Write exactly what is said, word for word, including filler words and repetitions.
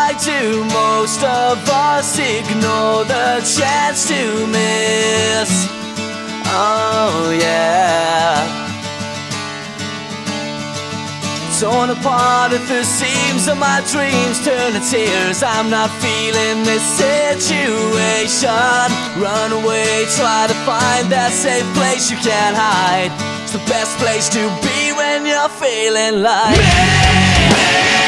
Why do most of us ignore the chance to miss? Oh yeah. Torn apart at the seams of my dreams turn to tears. I'm not feeling this situation. Run away, try to find that safe place you can't hide. It's the best place to be when you're feeling like me.